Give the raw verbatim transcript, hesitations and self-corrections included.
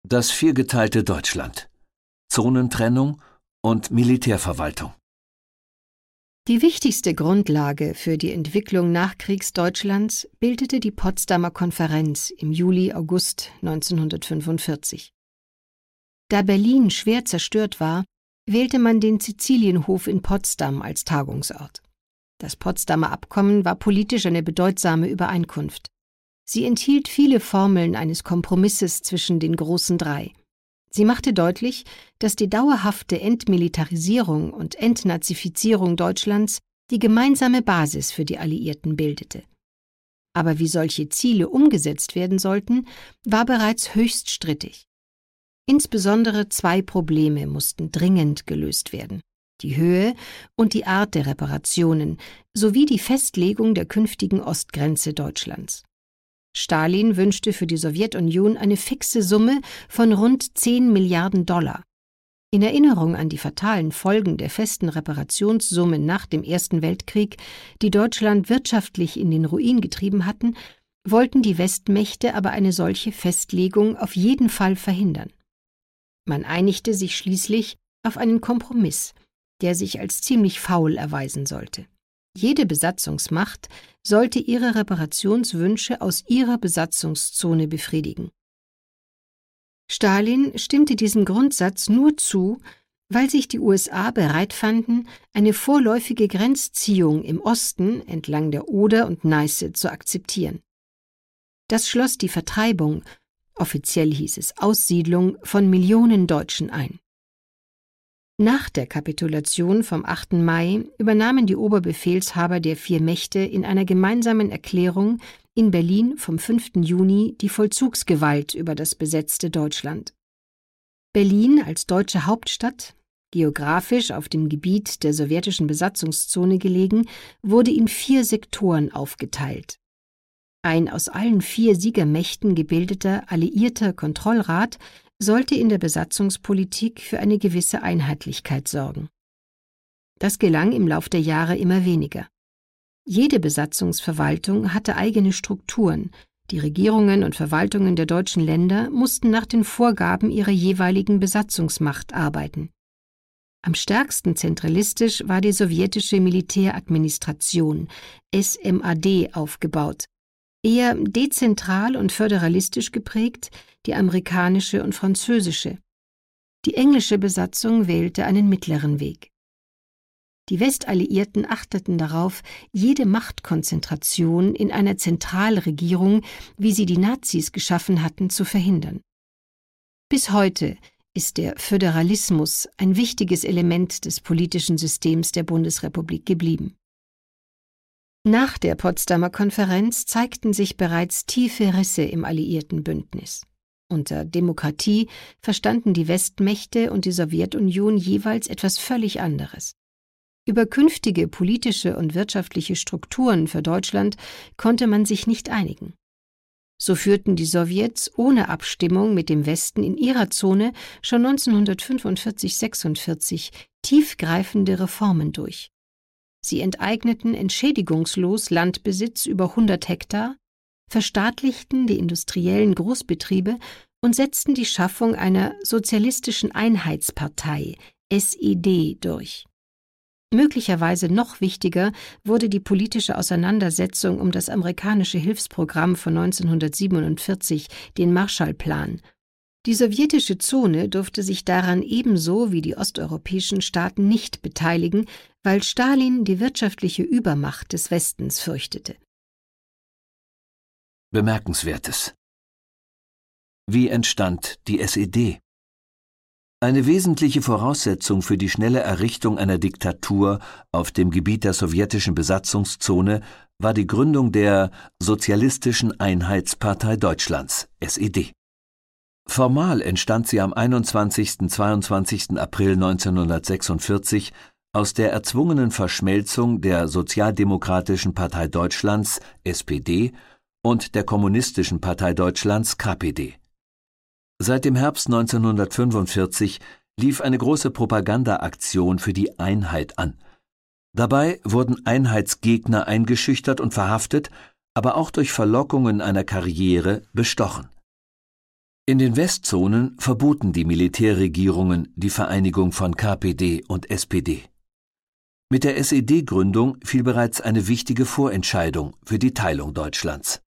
Das viergeteilte Deutschland, Zonentrennung und Militärverwaltung. Die wichtigste Grundlage für die Entwicklung Nachkriegsdeutschlands bildete die Potsdamer Konferenz im Juli-August neunzehnhundertfünfundvierzig. Da Berlin schwer zerstört war, wählte man den Sizilienhof in Potsdam als Tagungsort. Das Potsdamer Abkommen war politisch eine bedeutsame Übereinkunft. Sie enthielt viele Formeln eines Kompromisses zwischen den großen Drei. Sie machte deutlich, dass die dauerhafte Entmilitarisierung und Entnazifizierung Deutschlands die gemeinsame Basis für die Alliierten bildete. Aber wie solche Ziele umgesetzt werden sollten, war bereits höchst strittig. Insbesondere zwei Probleme mussten dringend gelöst werden: die Höhe und die Art der Reparationen sowie die Festlegung der künftigen Ostgrenze Deutschlands. Stalin wünschte für die Sowjetunion eine fixe Summe von rund zehn Milliarden Dollar. In Erinnerung an die fatalen Folgen der festen Reparationssummen nach dem Ersten Weltkrieg, die Deutschland wirtschaftlich in den Ruin getrieben hatten, wollten die Westmächte aber eine solche Festlegung auf jeden Fall verhindern. Man einigte sich schließlich auf einen Kompromiss, der sich als ziemlich faul erweisen sollte. Jede Besatzungsmacht sollte ihre Reparationswünsche aus ihrer Besatzungszone befriedigen. Stalin stimmte diesem Grundsatz nur zu, weil sich die U S A bereit fanden, eine vorläufige Grenzziehung im Osten entlang der Oder und Neiße zu akzeptieren. Das schloss die Vertreibung, offiziell hieß es Aussiedlung, von Millionen Deutschen ein. Nach der Kapitulation vom achten Mai übernahmen die Oberbefehlshaber der vier Mächte in einer gemeinsamen Erklärung in Berlin vom fünften Juni die Vollzugsgewalt über das besetzte Deutschland. Berlin als deutsche Hauptstadt, geografisch auf dem Gebiet der sowjetischen Besatzungszone gelegen, wurde in vier Sektoren aufgeteilt. Ein aus allen vier Siegermächten gebildeter alliierter Kontrollrat sollte in der Besatzungspolitik für eine gewisse Einheitlichkeit sorgen. Das gelang im Lauf der Jahre immer weniger. Jede Besatzungsverwaltung hatte eigene Strukturen. Die Regierungen und Verwaltungen der deutschen Länder mussten nach den Vorgaben ihrer jeweiligen Besatzungsmacht arbeiten. Am stärksten zentralistisch war die sowjetische Militäradministration, S M A D, aufgebaut. Eher dezentral und föderalistisch geprägt die amerikanische und französische. Die englische Besatzung wählte einen mittleren Weg. Die Westalliierten achteten darauf, jede Machtkonzentration in einer Zentralregierung, wie sie die Nazis geschaffen hatten, zu verhindern. Bis heute ist der Föderalismus ein wichtiges Element des politischen Systems der Bundesrepublik geblieben. Nach der Potsdamer Konferenz zeigten sich bereits tiefe Risse im Alliiertenbündnis. Unter Demokratie verstanden die Westmächte und die Sowjetunion jeweils etwas völlig anderes. Über künftige politische und wirtschaftliche Strukturen für Deutschland konnte man sich nicht einigen. So führten die Sowjets ohne Abstimmung mit dem Westen in ihrer Zone schon neunzehnhundertfünfundvierzig sechsundvierzig tiefgreifende Reformen durch. Sie enteigneten entschädigungslos Landbesitz über hundert Hektar, verstaatlichten die industriellen Großbetriebe und setzten die Schaffung einer sozialistischen Einheitspartei, S E D, durch. Möglicherweise noch wichtiger wurde die politische Auseinandersetzung um das amerikanische Hilfsprogramm von neunzehnhundertsiebenundvierzig, den Marshallplan. Die sowjetische Zone durfte sich daran ebenso wie die osteuropäischen Staaten nicht beteiligen, weil Stalin die wirtschaftliche Übermacht des Westens fürchtete. Bemerkenswertes. Wie entstand die S E D? Eine wesentliche Voraussetzung für die schnelle Errichtung einer Diktatur auf dem Gebiet der sowjetischen Besatzungszone war die Gründung der Sozialistischen Einheitspartei Deutschlands, S E D. Formal entstand sie am einundzwanzigsten und zweiundzwanzigsten April neunzehnhundertsechsundvierzig aus der erzwungenen Verschmelzung der Sozialdemokratischen Partei Deutschlands, S P D, und der Kommunistischen Partei Deutschlands, K P D. Seit dem Herbst neunzehnhundertfünfundvierzig lief eine große Propagandaaktion für die Einheit an. Dabei wurden Einheitsgegner eingeschüchtert und verhaftet, aber auch durch Verlockungen einer Karriere bestochen. In den Westzonen verboten die Militärregierungen die Vereinigung von K P D und S P D. Mit der S E D-Gründung fiel bereits eine wichtige Vorentscheidung für die Teilung Deutschlands.